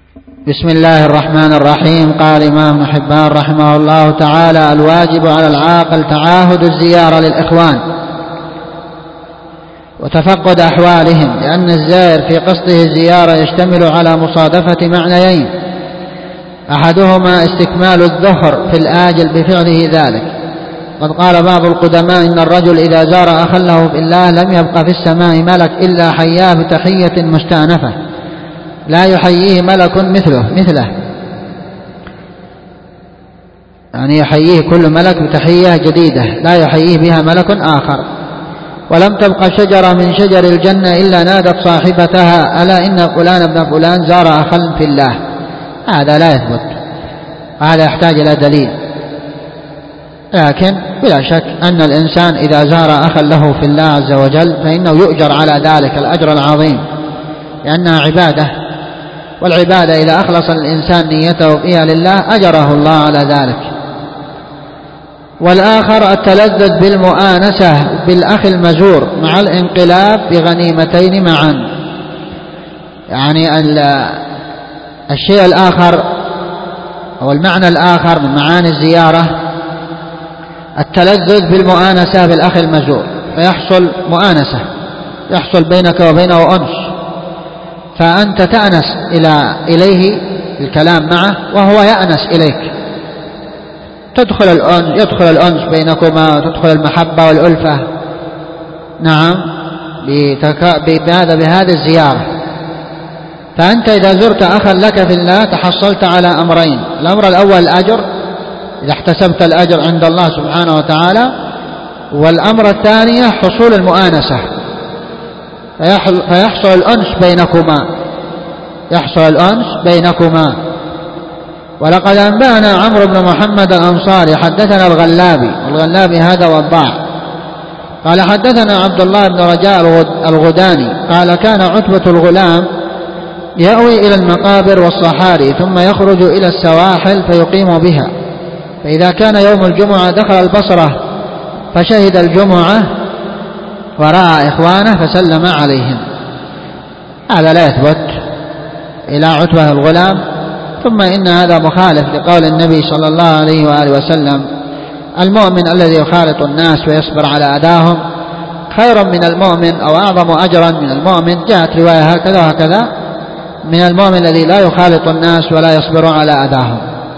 بسم الله الرحمن الرحيم. قال الإمام ابن حبان رحمه الله تعالى: الواجب على العاقل تعاهد الزيارة للإخوان وتفقد أحوالهم، لأن الزائر في قصده الزيارة يشتمل على مصادفة معنيين: أحدهما استكمال الذخر في الآجل بفعله ذلك. قد قال بعض القدماء: إن الرجل إذا زار أخا له في الله لم يبق في السماء ملك إلا حياه بتحية مستأنفة لا يحييه ملك مثله، يعني يحييه كل ملك بتحية جديدة لا يحييه بها ملك آخر. ولم تبقى شجرة من شجر الجنة إلا نادت صاحبتها: ألا إن فلان ابن فلان زار أخا في الله. هذا لا يثبت، هذا يحتاج إلى دليل. لكن بلا شك أن الإنسان إذا زار أخا له في الله عز وجل فإنه يؤجر على ذلك الأجر العظيم، لأنها عبادة، والعبادة إذا أخلص الإنسان نيته فيها لله أجره الله على ذلك. والآخر التلذذ بالمؤانسة بالأخ المزور مع الانقلاب بغنيمتين معا. يعني الشيء الآخر أو المعنى الآخر من معاني الزيارة التلذذ بالمؤانسة بالأخ المزور، فيحصل مؤانسة، يحصل بينك وبينه أنس، فأنت تأنس إليه الكلام معه وهو يأنس إليك، يدخل الأنس بينكما وتدخل المحبة والألفة. نعم، بهذه الزيارة. فأنت إذا زرت أخا لك في الله تحصلت على أمرين: الأمر الأول الأجر إذا احتسبت الأجر عند الله سبحانه وتعالى، والأمر الثاني حصول المؤانسة، فيحصل الأنس بينكما. ولقد أنبأنا عمرو بن محمد الأنصاري حدثنا الغلابي هذا وضاع قال حدثنا عبد الله بن رجاء الغداني قال: كان عتبة الغلام يأوي إلى المقابر والصحاري ثم يخرج إلى السواحل فيقيم بها، فإذا كان يوم الجمعة دخل البصرة فشهد الجمعة ورأى إخوانه فسلم عليهم. هذا لا يثبت إلى عتبة الغلام. ثم إن هذا مخالف لقول النبي صلى الله عليه وآله وسلم: المؤمن الذي يخالط الناس ويصبر على أذاهم خير من المؤمن أو أعظم أجرا من المؤمن، جاءت رواية هكذا وهكذا، من المؤمن الذي لا يخالط الناس ولا يصبر على أذاهم.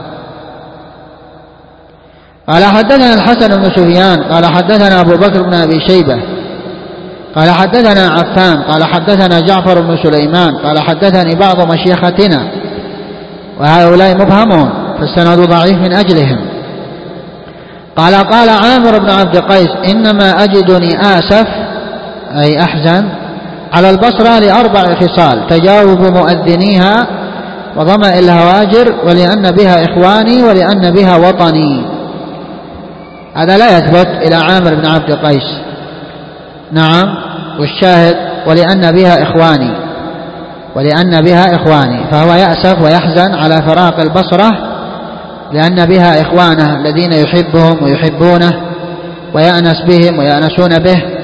قال حدثنا الحسن بن سفيان قال حدثنا أبو بكر بن أبي شيبة قال حدثنا عفان قال حدثنا جعفر بن سليمان قال حدثني بعض مشيختنا، وهؤلاء مبهمون فالسند ضعيف من أجلهم. قال عامر بن عبد قيس: إنما أجدني آسف أي أحزن على البصرة ل4 خصال: تجاوب مؤذنيها، وظمأ الهواجر، ولأن بها إخواني، ولأن بها وطني. هذا لا يثبت إلى عامر بن عبد قيس. نعم، والشاهد ولأن بها إخواني، فهو يأسف ويحزن على فراق البصرة لأن بها إخوانه الذين يحبهم ويحبونه ويأنس بهم ويأنسون به،